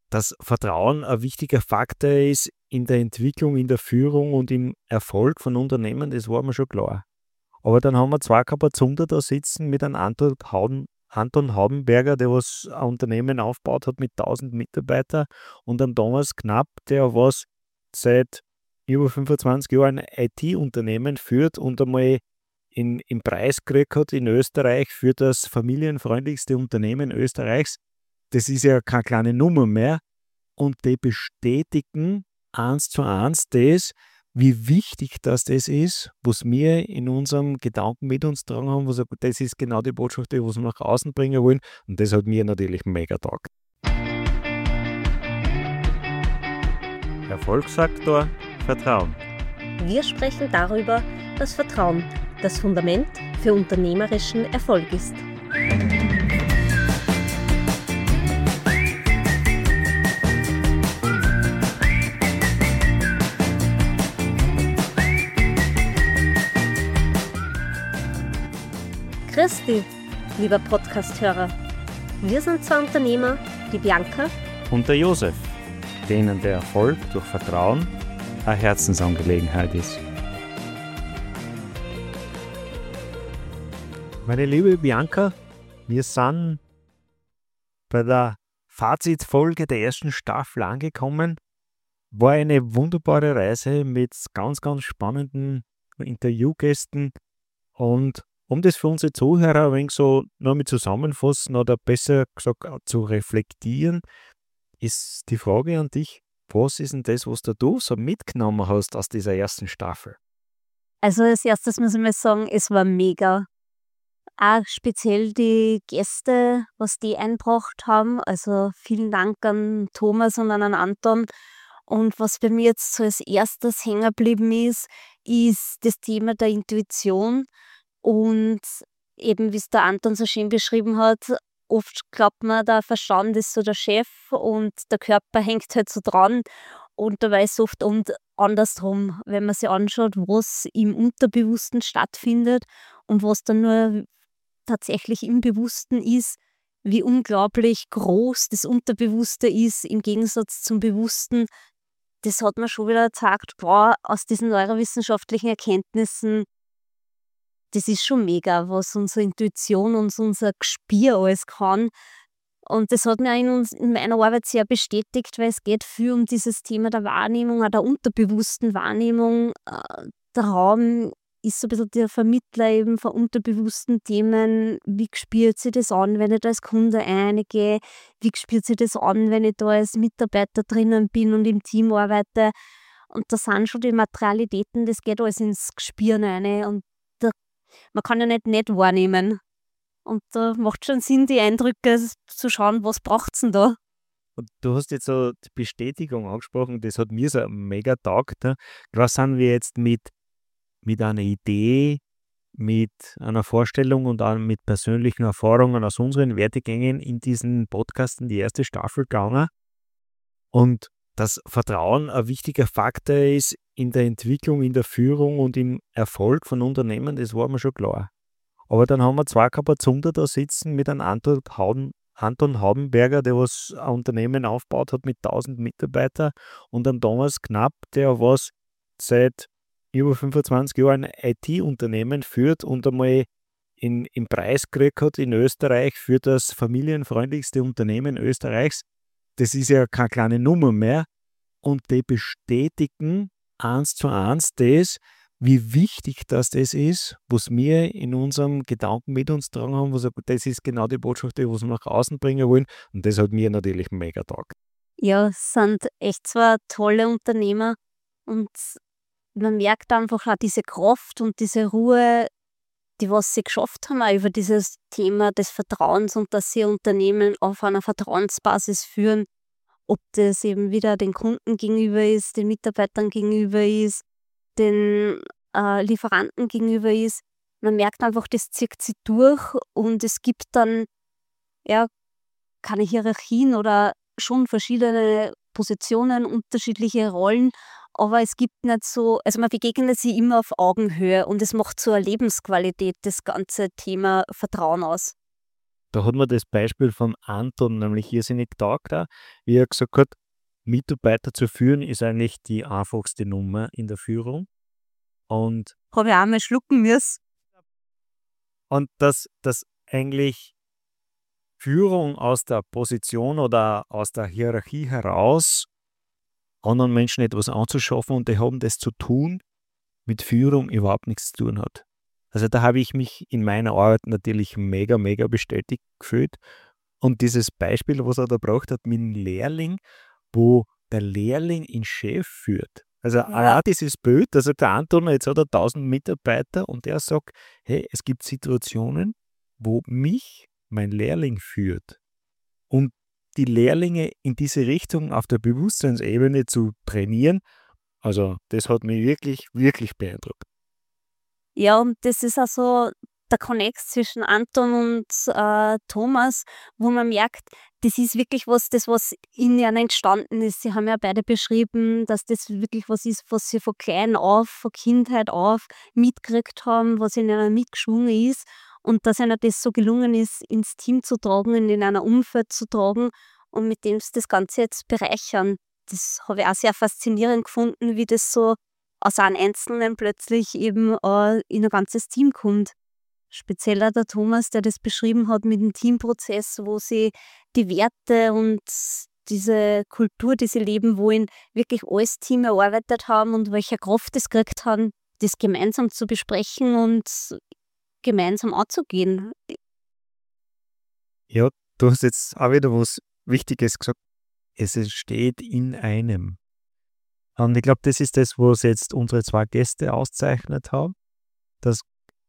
dass Vertrauen ein wichtiger Faktor ist in der Entwicklung, in der Führung und im Erfolg von Unternehmen, das war mir schon klar. Aber dann haben wir zwei Kapazunder da sitzen mit einem Anton Haubenberger, der was ein Unternehmen aufgebaut hat mit 1000 Mitarbeitern, und einem Thomas Knapp, der was seit über 25 Jahren ein IT-Unternehmen führt und einmal im Preis gekriegt hat in Österreich für das familienfreundlichste Unternehmen Österreichs. Das ist ja keine kleine Nummer mehr. Und die bestätigen 1:1 das, wie wichtig das ist, was wir in unserem Gedanken mit uns tragen haben, was das ist genau die Botschaft, die was wir nach außen bringen wollen. Und das hat mir natürlich mega taugt. Erfolgsfaktor Vertrauen. Wir sprechen darüber, dass Vertrauen das Fundament für unternehmerischen Erfolg ist. Grüß dich, lieber Podcast-Hörer. Wir sind zwei Unternehmer, die Bianca und der Josef, denen der Erfolg durch Vertrauen eine Herzensangelegenheit ist. Meine liebe Bianca, wir sind bei der Fazitfolge der ersten Staffel angekommen. War eine wunderbare Reise mit ganz, ganz spannenden Interviewgästen. Und um das für unsere Zuhörer ein wenig so noch mit zusammenfassen oder besser gesagt zu reflektieren, ist die Frage an dich: Was ist denn das, was du so mitgenommen hast aus dieser ersten Staffel? Also als erstes muss ich mal sagen, es war mega. Auch speziell die Gäste, was die eingebracht haben. Also vielen Dank an Thomas und an Anton. Und was bei mir jetzt so als erstes hängen geblieben ist das Thema der Intuition. Und eben, wie es der Anton so schön beschrieben hat, oft glaubt man, der Verstand ist so der Chef und der Körper hängt halt so dran. Und dabei ist es oft und andersrum, wenn man sich anschaut, was im Unterbewussten stattfindet und was dann nur tatsächlich im Bewussten ist, wie unglaublich groß das Unterbewusste ist im Gegensatz zum Bewussten. Das hat man schon wieder gezeigt, boah, aus diesen neurowissenschaftlichen Erkenntnissen, das ist schon mega, was unsere Intuition und unser Gespür alles kann. Und das hat mir auch in meiner Arbeit sehr bestätigt, weil es geht viel um dieses Thema der Wahrnehmung, auch der unterbewussten Wahrnehmung. Der Raum ist so ein bisschen der Vermittler eben von unterbewussten Themen. Wie spürt sich das an, wenn ich da als Kunde eingehe? Wie spürt sich das an, wenn ich da als Mitarbeiter drinnen bin und im Team arbeite? Und da sind schon die Materialitäten, das geht alles ins Gespür rein. Und man kann ja nicht wahrnehmen. Und da macht schon Sinn, die Eindrücke zu schauen, was braucht es denn da? Und du hast jetzt so die Bestätigung angesprochen, das hat mir so mega taugt. Ne? Was sind wir jetzt mit einer Idee, mit einer Vorstellung und auch mit persönlichen Erfahrungen aus unseren Wertegängen in diesen Podcast in die erste Staffel gegangen? Und dass Vertrauen ein wichtiger Faktor ist in der Entwicklung, in der Führung und im Erfolg von Unternehmen, das war mir schon klar. Aber dann haben wir zwei Kapazunder da sitzen mit einem Anton Haubenberger, der was ein Unternehmen aufgebaut hat mit 1000 Mitarbeitern, und einem Thomas Knapp, der was seit über 25 Jahren ein IT-Unternehmen führt und einmal im Preis gekriegt hat in Österreich für das familienfreundlichste Unternehmen Österreichs. Das ist ja keine kleine Nummer mehr. Und die bestätigen 1:1 das, wie wichtig das ist, was wir in unserem Gedanken mit uns tragen haben, das ist genau die Botschaft, die was wir nach außen bringen wollen. Und das hat mir natürlich mega taugt. Ja, es sind echt zwei tolle Unternehmer und man merkt einfach auch diese Kraft und diese Ruhe, die was sie geschafft haben, auch über dieses Thema des Vertrauens und dass sie Unternehmen auf einer Vertrauensbasis führen. Ob das eben wieder den Kunden gegenüber ist, den Mitarbeitern gegenüber ist, den Lieferanten gegenüber ist. Man merkt einfach, das zieht sich durch und es gibt dann ja keine Hierarchien oder schon verschiedene Positionen, unterschiedliche Rollen, aber es gibt nicht so, also man begegnet sich immer auf Augenhöhe und es macht so eine Lebensqualität, das ganze Thema Vertrauen aus. Da hat mir das Beispiel von Anton nämlich irrsinnig getaugt auch, wie er gesagt hat, Mitarbeiter zu führen ist eigentlich die einfachste Nummer in der Führung. Und, Habe ich auch mal schlucken müssen. dass eigentlich Führung aus der Position oder aus der Hierarchie heraus anderen Menschen etwas anzuschaffen und die haben das zu tun, mit Führung überhaupt nichts zu tun hat. Also da habe ich mich in meiner Arbeit natürlich mega, mega bestätigt gefühlt. Und dieses Beispiel, was er da gebracht hat mit dem Lehrling, wo der Lehrling ihn Chef führt. Also Ja. auch dieses Bild, also der Anton, jetzt hat er 1000 Mitarbeiter und der sagt, hey, es gibt Situationen, wo mich mein Lehrling führt. Und die Lehrlinge in diese Richtung auf der Bewusstseinsebene zu trainieren, also das hat mich wirklich, wirklich beeindruckt. Ja, und das ist auch so der Connect zwischen Anton und Thomas, wo man merkt, das ist wirklich was in ihnen entstanden ist. Sie haben ja beide beschrieben, dass das wirklich was ist, was sie von klein auf, von Kindheit auf mitgekriegt haben, was in ihnen mitgeschwungen ist und dass ihnen das so gelungen ist, ins Team zu tragen, in einer Umfeld zu tragen und mit dem sie das Ganze jetzt bereichern. Das habe ich auch sehr faszinierend gefunden, wie das so aus einem Einzelnen plötzlich eben in ein ganzes Team kommt. Speziell auch der Thomas, der das beschrieben hat mit dem Teamprozess, wo sie die Werte und diese Kultur, die sie leben wollen, wirklich als Team erarbeitet haben und welche Kraft es gekriegt haben, das gemeinsam zu besprechen und gemeinsam anzugehen. Ja, du hast jetzt auch wieder was Wichtiges gesagt. Es entsteht in einem. Und ich glaube, das ist das, was jetzt unsere zwei Gäste auszeichnet haben, dass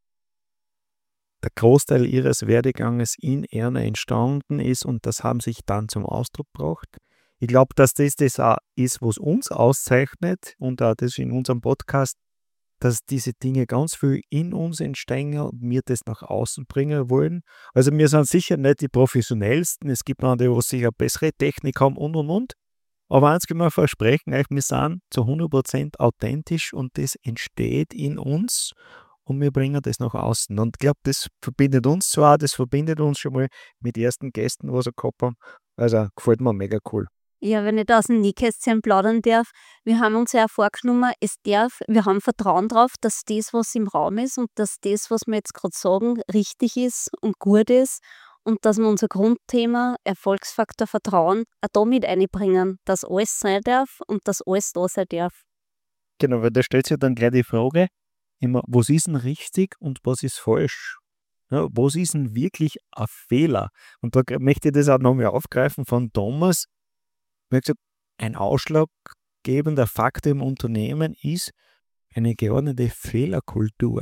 der Großteil ihres Werdeganges in Erna entstanden ist und das haben sich dann zum Ausdruck gebracht. Ich glaube, dass das auch ist, was uns auszeichnet und auch das in unserem Podcast, dass diese Dinge ganz viel in uns entstehen und wir das nach außen bringen wollen. Also wir sind sicher nicht die professionellsten, es gibt andere, die sicher bessere Technik haben und. Aber eins können wir versprechen, euch, wir sind zu 100% authentisch und das entsteht in uns und wir bringen das nach außen. Und ich glaube, das verbindet uns zwar, das verbindet uns schon mal mit den ersten Gästen, was wir gehabt haben. Also gefällt mir mega cool. Ja, wenn ich da aus dem Nähkästchen plaudern darf, wir haben uns ja auch vorgenommen, wir haben Vertrauen drauf, dass das, was im Raum ist und dass das, was wir jetzt gerade sagen, richtig ist und gut ist und dass wir unser Grundthema Erfolgsfaktor Vertrauen auch da mit einbringen, dass alles sein darf und dass alles da sein darf. Genau, weil da stellt sich dann gleich die Frage, immer, was ist denn richtig und was ist falsch? Ja, was ist denn wirklich ein Fehler? Und da möchte ich das auch nochmal aufgreifen von Thomas. Er hat gesagt, ein ausschlaggebender Faktor im Unternehmen ist eine geordnete Fehlerkultur.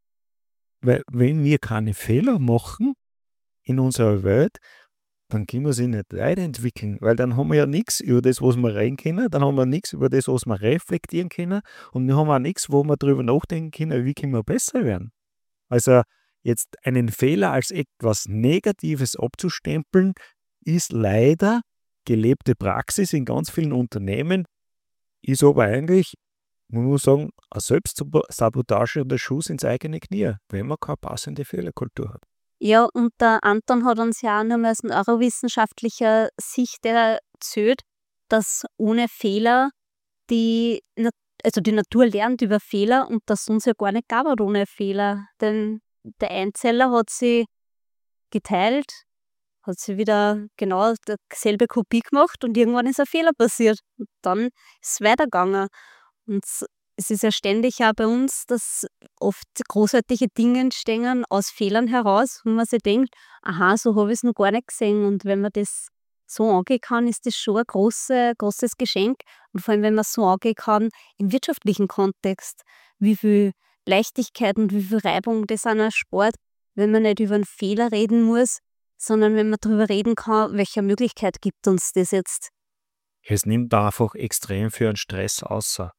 Weil wenn wir keine Fehler machen in unserer Welt, dann können wir sie nicht weiterentwickeln, weil dann haben wir ja nichts über das, was wir reden können, dann haben wir nichts über das, was wir reflektieren können und wir haben auch nichts, wo wir darüber nachdenken können, wie können wir besser werden. Also jetzt einen Fehler als etwas Negatives abzustempeln, ist leider gelebte Praxis in ganz vielen Unternehmen, ist aber eigentlich, man muss sagen, eine Selbstsabotage und der Schuss ins eigene Knie, wenn man keine passende Fehlerkultur hat. Ja, und der Anton hat uns ja auch nochmal aus neurowissenschaftlicher Sicht erzählt, dass ohne Fehler die Natur lernt über Fehler und dass es uns ja gar nicht gab hat ohne Fehler. Denn der Einzeller hat sie geteilt, hat sie wieder genau dieselbe Kopie gemacht und irgendwann ist ein Fehler passiert. Und dann ist es weitergegangen. Und es ist ja ständig auch bei uns, dass oft großartige Dinge entstehen aus Fehlern heraus, wo man sich denkt, aha, so habe ich es noch gar nicht gesehen. Und wenn man das so angehen kann, ist das schon ein großes Geschenk. Und vor allem, wenn man es so angehen kann im wirtschaftlichen Kontext, wie viel Leichtigkeit und wie viel Reibung das an einem Sport, wenn man nicht über einen Fehler reden muss, sondern wenn man darüber reden kann, welche Möglichkeit gibt uns das jetzt. Es nimmt einfach extrem für einen Stress außer.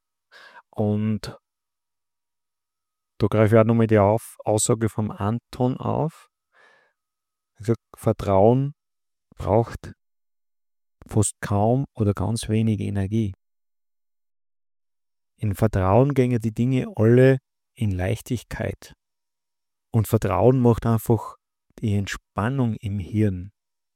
Und da greife ich auch nochmal die Aussage vom Anton auf. Er sagt, Vertrauen braucht fast kaum oder ganz wenig Energie. In Vertrauen gehen die Dinge alle in Leichtigkeit. Und Vertrauen macht einfach die Entspannung im Hirn.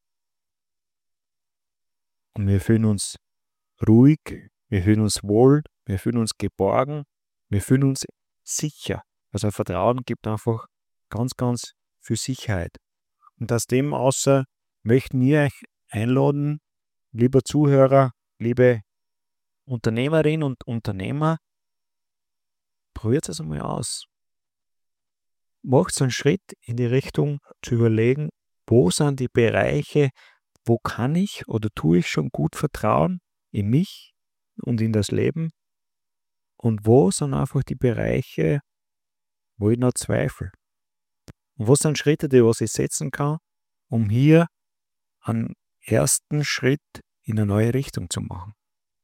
Und wir fühlen uns ruhig, wir fühlen uns wohl, wir fühlen uns geborgen, wir fühlen uns sicher. Also Vertrauen gibt einfach ganz, ganz viel Sicherheit. Und aus dem außer möchten wir euch einladen, lieber Zuhörer, liebe Unternehmerinnen und Unternehmer, probiert es einmal aus. Macht einen Schritt in die Richtung zu überlegen, wo sind die Bereiche, wo kann ich oder tue ich schon gut vertrauen in mich und in das Leben und wo sind einfach die Bereiche, wo ich noch zweifle. Und was sind Schritte, die was ich setzen kann, um hier einen ersten Schritt in eine neue Richtung zu machen.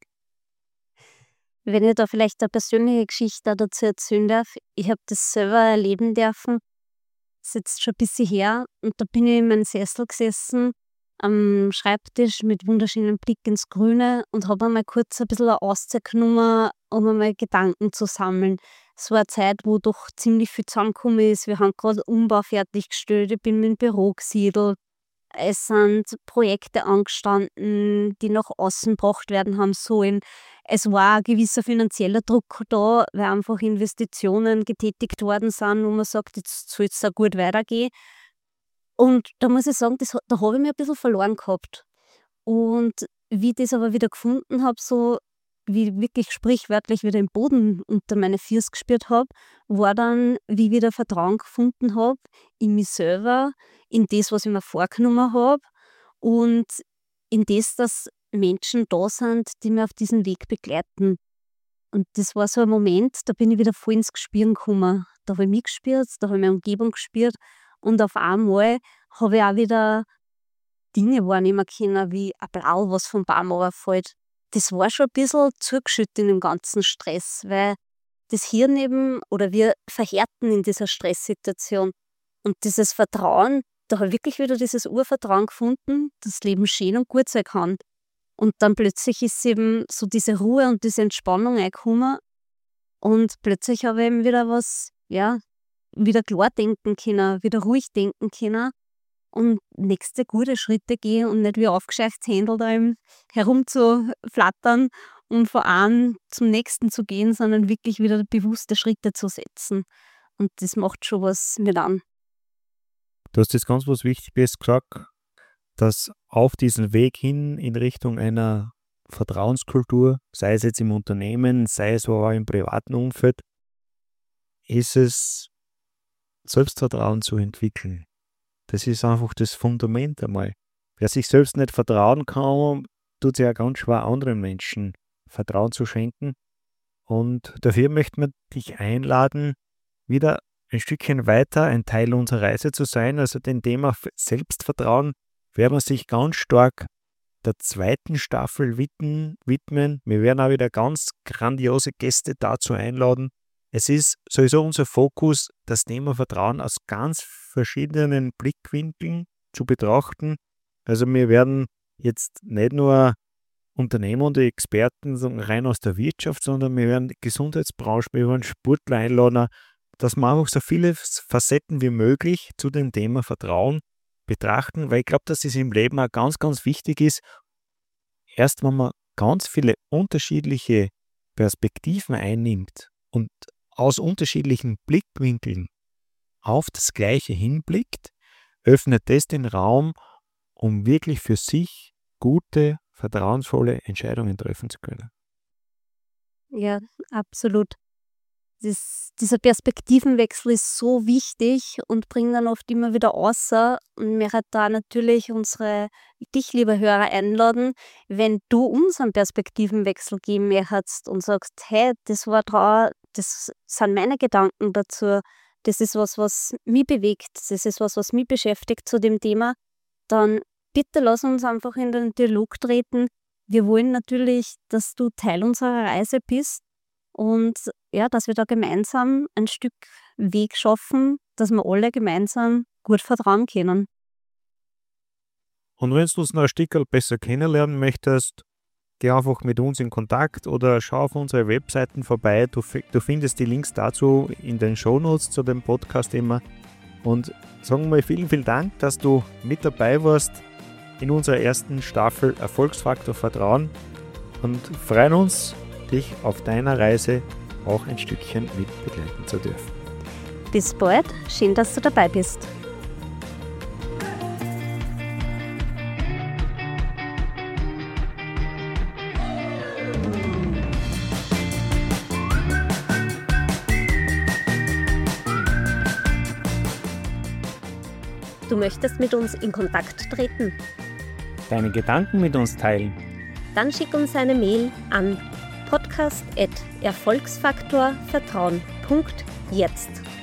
Wenn ich da vielleicht eine persönliche Geschichte dazu erzählen darf, ich habe das selber erleben dürfen, das ist jetzt schon ein bisschen her, und da bin ich in meinem Sessel gesessen, am Schreibtisch mit wunderschönem Blick ins Grüne und habe einmal kurz ein bisschen eine Auszeit genommen, um einmal Gedanken zu sammeln. Es war eine Zeit, wo doch ziemlich viel zusammengekommen ist. Wir haben gerade Umbau fertiggestellt, ich bin mit dem Büro gesiedelt. Es sind Projekte angestanden, die nach außen gebracht werden haben sollen. Es war ein gewisser finanzieller Druck da, weil einfach Investitionen getätigt worden sind, wo man sagt, jetzt soll es auch gut weitergehen. Und da muss ich sagen, da habe ich mich ein bisschen verloren gehabt. Und wie ich das aber wieder gefunden habe, so wie ich wirklich sprichwörtlich wieder den Boden unter meine Füße gespürt habe, war dann, wie ich wieder Vertrauen gefunden habe in mich selber, in das, was ich mir vorgenommen habe und in das, dass Menschen da sind, die mir auf diesem Weg begleiten. Und das war so ein Moment, da bin ich wieder voll ins Gespüren gekommen. Da habe ich mich gespürt, da habe ich meine Umgebung gespürt und auf einmal habe ich auch wieder Dinge wahrnehmen können, wie ein Blau, was vom Baum runterfällt. Das war schon ein bisschen zugeschüttet in dem ganzen Stress, weil das Hirn eben, oder wir verhärten in dieser Stresssituation. Und dieses Vertrauen, da habe ich wirklich wieder dieses Urvertrauen gefunden, dass das Leben schön und gut sein kann. Und dann plötzlich ist eben so diese Ruhe und diese Entspannung eingekommen und plötzlich habe ich eben wieder was, ja, wieder klar denken können, wieder ruhig denken können und nächste gute Schritte gehen und nicht wie aufgescheuchtes Händel da herumzuflattern und von einem zum nächsten zu gehen, sondern wirklich wieder bewusste Schritte zu setzen. Und das macht schon was mit an. Du hast jetzt ganz was Wichtiges gesagt, dass auf diesem Weg hin in Richtung einer Vertrauenskultur, sei es jetzt im Unternehmen, sei es auch im privaten Umfeld, ist es Selbstvertrauen zu entwickeln. Das ist einfach das Fundament einmal. Wer sich selbst nicht vertrauen kann, tut es ja ganz schwer, anderen Menschen Vertrauen zu schenken. Und dafür möchten wir dich einladen, wieder ein Stückchen weiter ein Teil unserer Reise zu sein. Also dem Thema Selbstvertrauen werden wir sich ganz stark der zweiten Staffel widmen. Wir werden auch wieder ganz grandiose Gäste dazu einladen. Es ist sowieso unser Fokus, das Thema Vertrauen aus ganz verschiedenen Blickwinkeln zu betrachten. Also wir werden jetzt nicht nur Unternehmer und Experten rein aus der Wirtschaft, sondern wir werden die Gesundheitsbranche, wir werden Sportler einladen, dass wir einfach so viele Facetten wie möglich zu dem Thema Vertrauen betrachten, weil ich glaube, dass es im Leben auch ganz, ganz wichtig ist, erst wenn man ganz viele unterschiedliche Perspektiven einnimmt und aus unterschiedlichen Blickwinkeln auf das Gleiche hinblickt, öffnet das den Raum, um wirklich für sich gute, vertrauensvolle Entscheidungen treffen zu können. Ja, absolut. Dieser Perspektivenwechsel ist so wichtig und bringt dann oft immer wieder außer. Und mir hat da natürlich dich, liebe Hörer, einladen, wenn du uns einen Perspektivenwechsel geben möchtest und sagst, hey, das sind meine Gedanken dazu, das ist was mich bewegt, das ist was mich beschäftigt zu dem Thema, dann bitte lass uns einfach in den Dialog treten. Wir wollen natürlich, dass du Teil unserer Reise bist. Und ja, dass wir da gemeinsam ein Stück Weg schaffen, dass wir alle gemeinsam gut vertrauen können. Und wenn du uns noch ein Stück besser kennenlernen möchtest, geh einfach mit uns in Kontakt oder schau auf unsere Webseiten vorbei. Du findest die Links dazu in den Shownotes zu dem Podcast immer. und sagen wir vielen, vielen Dank, dass du mit dabei warst in unserer ersten Staffel Erfolgsfaktor Vertrauen und freuen uns, dich auf deiner Reise auch ein Stückchen mit begleiten zu dürfen. Bis bald, schön, dass du dabei bist. Du möchtest mit uns in Kontakt treten? Deine Gedanken mit uns teilen? Dann schick uns eine Mail an podcast@erfolgsfaktorvertrauen.jetzt.